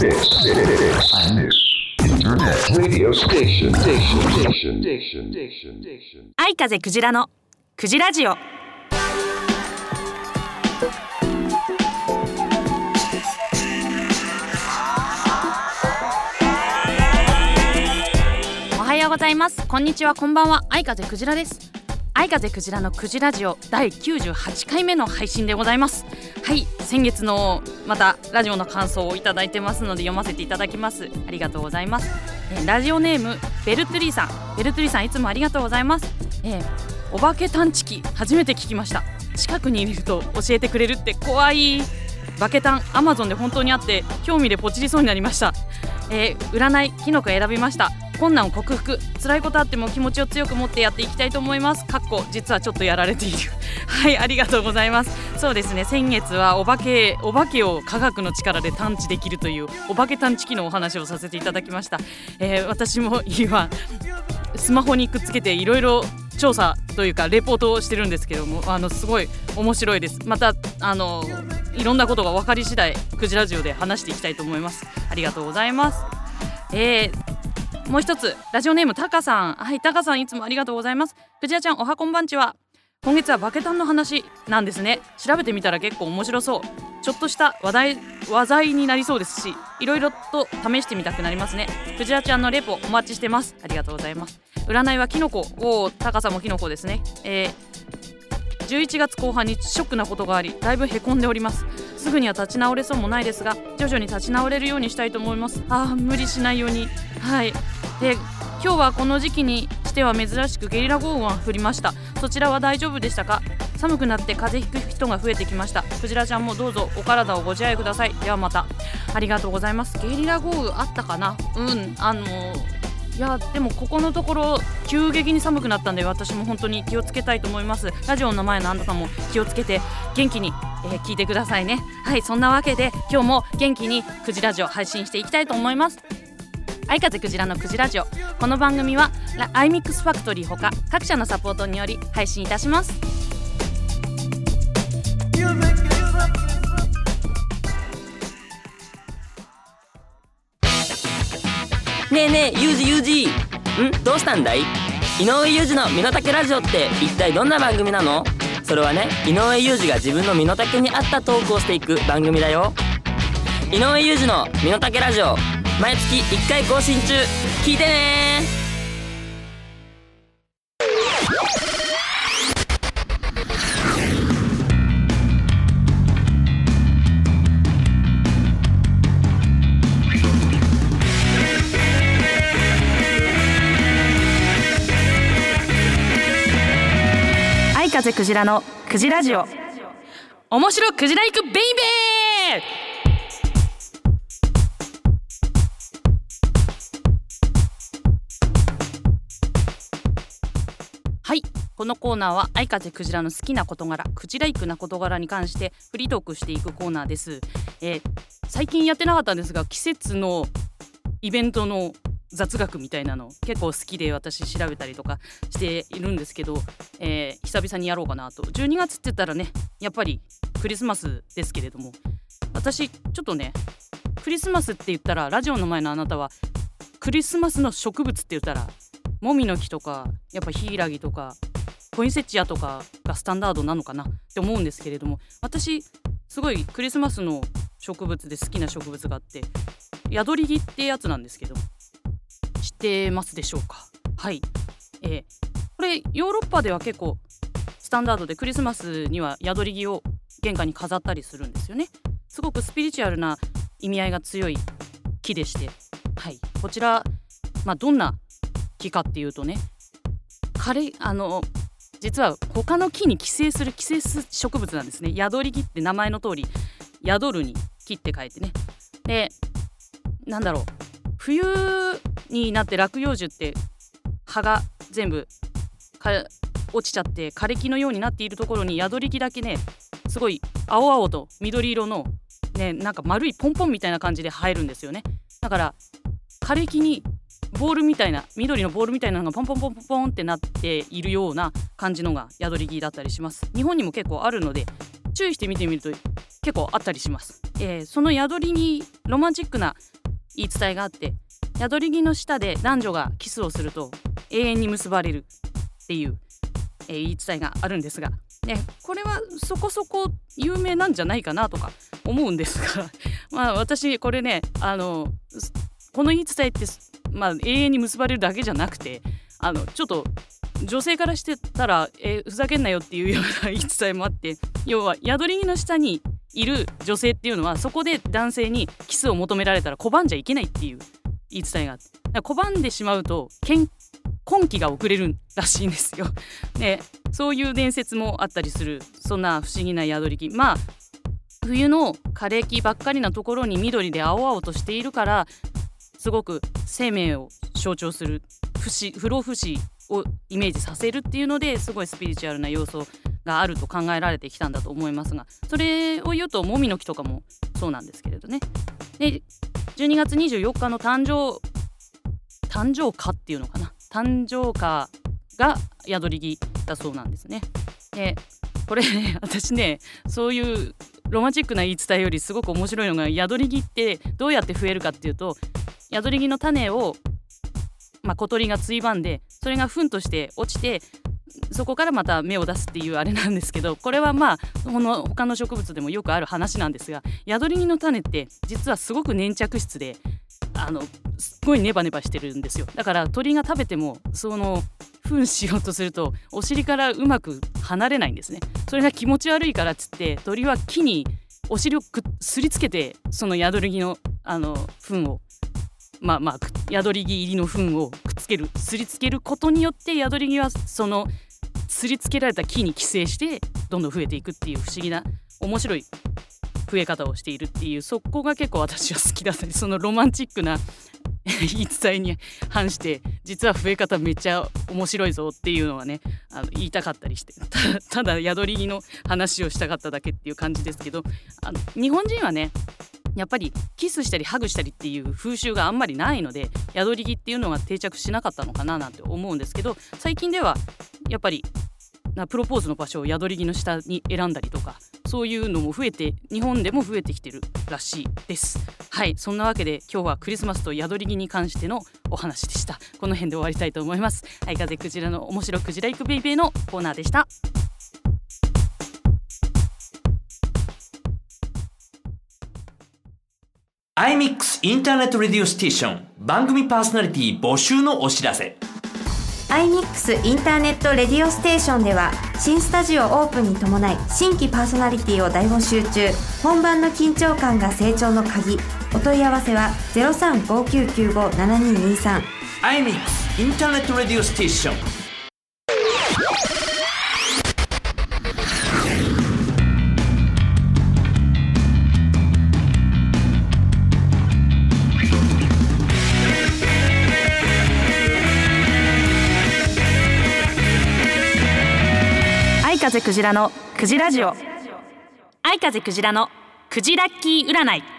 Internet radio station. 愛風クジラのクジラジオ。おはようございます。こんにちは、こんばんは。愛風クジラです。愛風クジラのクジラジオ第98回目の配信でございます。はい、先月のまたラジオの感想をいただいてますので読ませていただきます。ありがとうございます。ラジオネームベルトゥリーさん、いつもありがとうございます。お化け探知機初めて聞きました。近くにいると教えてくれるって怖い。バケタン Amazon で本当にあって興味でポチりそうになりました。占いキノコ選びました。困難を克服、辛いことあっても気持ちを強く持ってやっていきたいと思います。実はちょっとやられているはい、ありがとうございます。そうですね、先月はお化けを科学の力で探知できるというお化け探知機のお話をさせていただきました。私も今スマホにくっつけていろいろ調査というかレポートをしてるんですけども、すごい面白いです。またいろんなことが分かり次第クジラジオで話していきたいと思います。ありがとうございます。もう一つラジオネームタカさん、はい、タカさんいつもありがとうございます。クジラちゃんおはこんばんちは。今月はバケタンの話なんですね。調べてみたら結構面白そう。ちょっとした話題になりそうですし、いろいろと試してみたくなりますね。クジラちゃんのレポお待ちしてます。ありがとうございます。占いはキノコ、タカさんもキノコですね。11月後半にショックなことがあり、だいぶへこんでおります。すぐには立ち直れそうもないですが、徐々に立ち直れるようにしたいと思います。無理しないように。はい。で、今日はこの時期にしては珍しくゲリラ豪雨が降りました。そちらは大丈夫でしたか？寒くなって風邪ひく人が増えてきました。クジラちゃんもどうぞお体をご自愛ください。ではまた。ありがとうございます。ゲリラ豪雨あったかな？いやでもここのところ急激に寒くなったんで、私も本当に気をつけたいと思います。ラジオの前のあなたも気をつけて元気に、聞いてくださいね。はい、そんなわけで今日も元気にクジラジオ配信していきたいと思います。愛風クジラのクジラジオ。この番組はアイミックスファクトリーほか各社のサポートにより配信いたします。 ねえねえ、ユージどうしたんだい？井上裕二の身の丈ラジオって一体どんな番組なの？それはね、井上裕二が自分の身の丈に合ったトークをしていく番組だよ。井上裕二の身の丈ラジオ、毎月1回更新中。聞いてね。 愛風クジラのクジラジオ。面白クジラ行くベイベー。はい、このコーナーは愛風クジラの好きな事柄、クジライクな事柄に関してフリートークしていくコーナーです。最近やってなかったんですが、季節のイベントの雑学みたいなの結構好きで私調べたりとかしているんですけど、久々にやろうかなと。12月って言ったらね、やっぱりクリスマスですけれども、私ちょっとね、クリスマスって言ったら、ラジオの前のあなたはクリスマスの植物って言ったらモミの木とかやっぱヒイラギとかポインセチアとかがスタンダードなのかなって思うんですけれども、私すごいクリスマスの植物で好きな植物があって、ヤドリギってやつなんですけど、知ってますでしょうか？はい、これヨーロッパでは結構スタンダードで、クリスマスにはヤドリギを玄関に飾ったりするんですよね。すごくスピリチュアルな意味合いが強い木でして、はい、こちら、どんな木かっていうとね、実は他の木に寄生する植物なんですね。ヤドリギって名前の通り、宿るに木って書いてね。で、冬になって落葉樹って葉が全部落ちちゃって枯れ木のようになっているところに、ヤドリギだけね、すごい青々と緑色のね、なんか丸いポンポンみたいな感じで生えるんですよね。だから枯れ木にボールみたいな緑のボールみたいなのがポンポンポンポンってなっているような感じのがヤドリギだったりします。日本にも結構あるので注意して見てみると結構あったりします。そのヤドリギロマンチックな言い伝えがあって、ヤドリギの下で男女がキスをすると永遠に結ばれるっていう、言い伝えがあるんですが、これはそこそこ有名なんじゃないかなとか思うんですがまあ私これねこの言い伝えって、永遠に結ばれるだけじゃなくてちょっと女性からしてたら、ふざけんなよっていうような言い伝えもあって、要はヤドリギの下にいる女性っていうのはそこで男性にキスを求められたら拒んじゃいけないっていう言い伝えがあって、拒んでしまうと婚期が遅れるらしいんですよ。でそういう伝説もあったりする、そんな不思議なヤドリギ。冬の枯れ木ばっかりなところに緑で青々としているからすごく生命を象徴する不老不死をイメージさせるっていうのですごいスピリチュアルな要素があると考えられてきたんだと思いますが、それを言うともみの木とかもそうなんですけれどね。で12月24日の誕生花っていうのかな、誕生花がヤドリギだそうなんですね。でこれね、私ねそういうロマンチックな言い伝えよりすごく面白いのが、ヤドリギってどうやって増えるかっていうと、ヤドリギの種を、小鳥がついばんでそれが糞として落ちてそこからまた芽を出すっていうあれなんですけど、これは他の植物でもよくある話なんですが、ヤドリギの種って実はすごく粘着質ですっごいネバネバしてるんですよ。だから鳥が食べてもその糞しようとするとお尻からうまく離れないんですね。それが気持ち悪いからっつって鳥は木にお尻をすりつけてそのヤドリギの糞をヤドリギ入りの糞をすりつけることによってヤドリギはそのすりつけられた木に寄生してどんどん増えていくっていう不思議な面白い増え方をしているっていう、そこが結構私は好きだったり、そのロマンチックな言い伝えに反して実は増え方めっちゃ面白いぞっていうのはね言いたかったりして、ただヤドリギの話をしたかっただけっていう感じですけど、日本人はねやっぱりキスしたりハグしたりっていう風習があんまりないのでヤドリギっていうのが定着しなかったのかななんて思うんですけど、最近ではやっぱりプロポーズの場所をヤドリギの下に選んだりとか、そういうのも増えて日本でも増えてきてるらしいです。はい、そんなわけで今日はクリスマスとヤドリギに関してのお話でした。この辺で終わりたいと思います。はい、風クジラの面白クジラ行くベイベーのコーナーでした。 iMix インターネットレディオステーション番組パーソナリティ募集のお知らせ。 iMix インターネットレディオステーションでは新スタジオオープンに伴い新規パーソナリティを大募集中。本番の緊張感が成長の鍵。お問い合わせは 0359957223。 iMix インターネットレディオステーション。 風クジラのクジラジオ。愛風クジラのクジラッキー占い。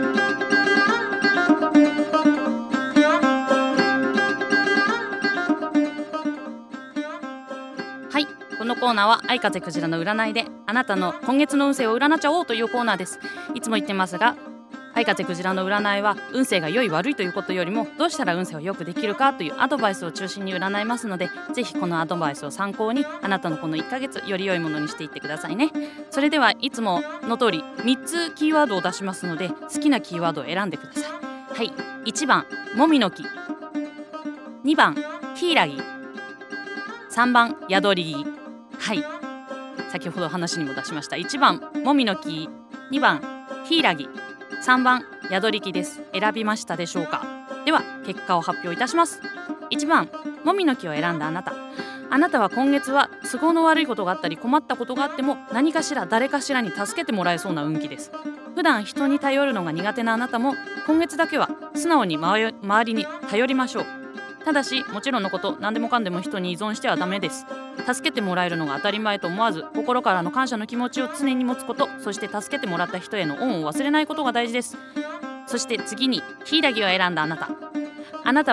はい、このコーナーは愛風クジラの占いであなたの今月の運勢を占っちゃおうというコーナーです。いつも言ってますが、愛風クジラの占いは運勢が良い悪いということよりもどうしたら運勢を良くできるかというアドバイスを中心に占いますので、ぜひこのアドバイスを参考にあなたのこの1ヶ月より良いものにしていってくださいね。それではいつもの通り3つキーワードを出しますので好きなキーワードを選んでください。はい、1番もみの木、2番ヒイラギ、3番ヤドリギ。はい、先ほど話にも出しました1番もみの木、2番ヒイラギ、3番ヤドリギです。選びましたでしょうか。では結果を発表いたします。1番もみの木を選んだあなたは今月は都合の悪いことがあったり困ったことがあっても何かしら誰かしらに助けてもらえそうな運気です。普段人に頼るのが苦手なあなたも今月だけは素直に周りに頼りましょう。ただしもちろんのこと何でもかんでも人に依存してはダメです。助けてもらえるのが当たり前と思わず心からの感謝の気持ちを常に持つこと、そして助けてもらった人への恩を忘れないことが大事です。そして次にヒイラギを選んだあなたは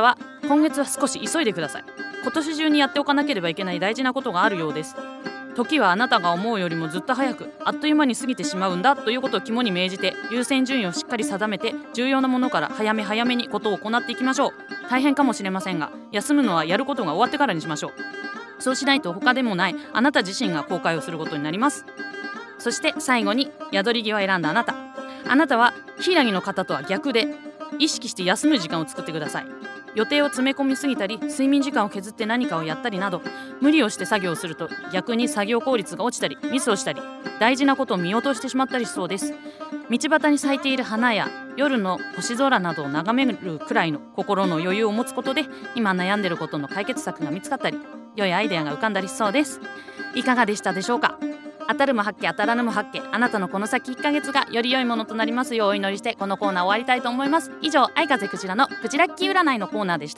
今月は少し急いでください。今年中にやっておかなければいけない大事なことがあるようです。時はあなたが思うよりもずっと早くあっという間に過ぎてしまうんだということを肝に銘じて、優先順位をしっかり定めて、重要なものから早め早めにことを行っていきましょう。大変かもしれませんが、休むのはやることが終わってからにしましょう。そうしないと他でもないあなた自身が後悔をすることになります。そして最後に、宿り木を選んだあなたは柊の方とは逆で、意識して休む時間を作ってください。予定を詰め込みすぎたり、睡眠時間を削って何かをやったりなど、無理をして作業をすると逆に作業効率が落ちたり、ミスをしたり、大事なことを見落としてしまったりしそうです。道端に咲いている花や夜の星空などを眺めるくらいの心の余裕を持つことで、今悩んでいることの解決策が見つかったり、良いアイデアが浮かんだりしそうです。いかがでしたでしょうか。当たるも八卦当たらぬも八卦、あなたのこの先1ヶ月がより良いものとなりますようお祈りして、このコーナー終わりたいと思います。以上、愛風クジラのクジラッキー占いのコーナーでした。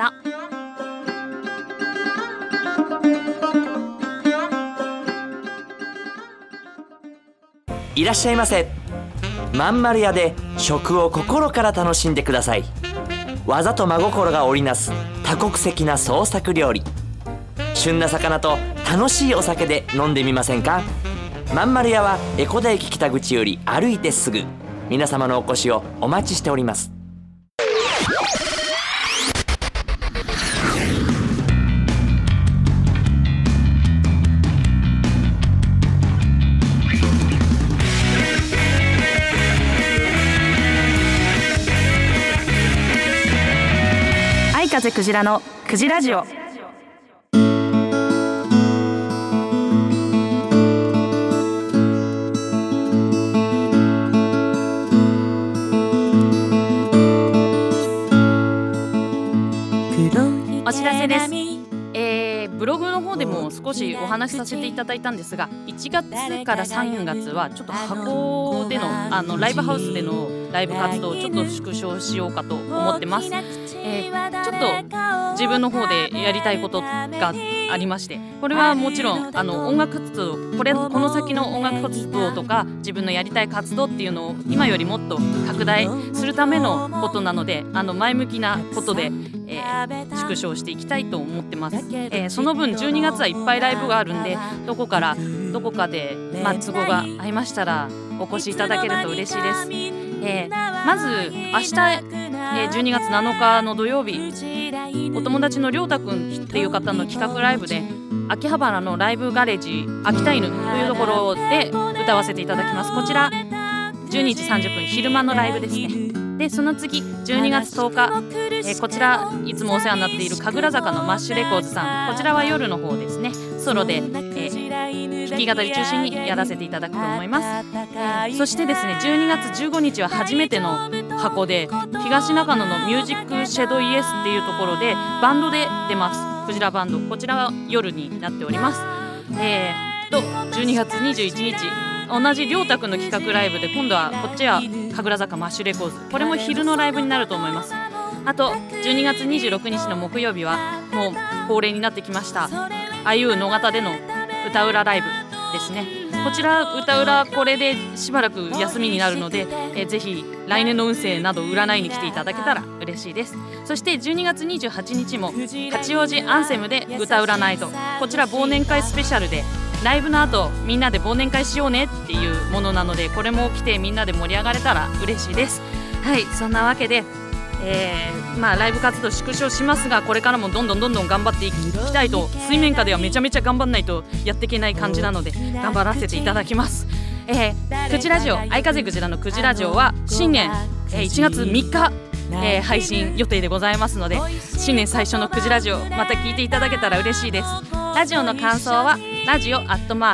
いらっしゃいませ。まんまる屋で食を心から楽しんでください。技と真心が織りなす多国籍な創作料理。旬な魚と楽しいお酒で飲んでみませんか。まんまる屋は江古田駅北口より歩いてすぐ。皆様のお越しをお待ちしております。 愛風クジラのクジラジオ。お知らせです。ブログの方でも少しお話しさせていただいたんですが、1月から3月はちょっと箱でのライブハウスでのライブ活動をちょっと縮小しようかと思ってます。ちょっと自分の方でやりたいことがありまして、これはもちろん音楽活動、この先の音楽活動とか自分のやりたい活動っていうのを今よりもっと拡大するためのことなので、前向きなことで、縮小していきたいと思ってます。その分12月はいっぱいライブがあるんで、どこかで、都合が合いましたらお越しいただけると嬉しいです。まず明日、12月7日の土曜日、お友達のりょうたくんっていう方の企画ライブで、秋葉原のライブガレージ秋田犬というところで歌わせていただきます。こちら12時30分昼間のライブですね。でその次12月10日、こちらいつもお世話になっている神楽坂のマッシュレコーズさん、こちらは夜の方ですね、ソロで、弾き語り中心にやらせていただくと思います。そしてですね、12月15日は初めての箱で、東中野のミュージックシェドイエスっていうところでバンドで出ます。クジラバンド、こちらは夜になっております。12月21日同じりょうたくんの企画ライブで、今度はこっちは神楽坂マッシュレコーズ、これも昼のライブになると思います。あと12月26日の木曜日はもう恒例になってきました IU 野方での歌裏ライブですね。こちら歌裏、これでしばらく休みになるので、ぜひ来年の運勢など占いに来ていただけたら嬉しいです。そして12月28日も八王子アンセムで歌裏ナイト、こちら忘年会スペシャルで、ライブの後みんなで忘年会しようねっていうものなので、これも来てみんなで盛り上がれたら嬉しいです。はい、そんなわけで、ライブ活動縮小しますが、これからもどんどん頑張っていきたいと、水面下ではめちゃめちゃ頑張んないとやっていけない感じなので頑張らせていただきます。クジラジオ、愛風クジラのクジラジオは新年、1月3日、配信予定でございますので、新年最初のクジラジオまた聞いていただけたら嬉しいです。ラジオの感想はラジオ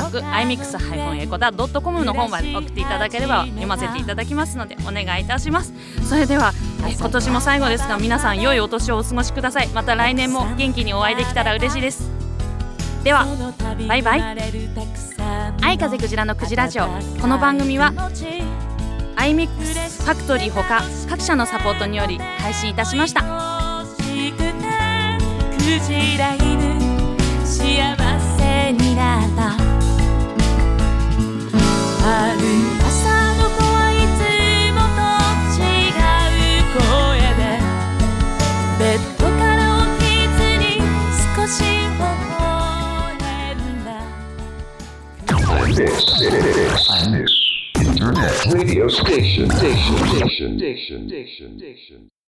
@imix-ecoda.com の方まで送っていただければ読ませていただきますのでお願いいたします。それでは、今年も最後ですが、皆さん良いお年をお過ごしください。また来年も元気にお会いできたら嬉しいです。ではバイバイ。愛風クジラのクジラジオ、この番組はiMix ファクトリーほか各社のサポートにより配信いたしました。 幸せになったある朝の子はいつもと違う声でベッドから起き Station.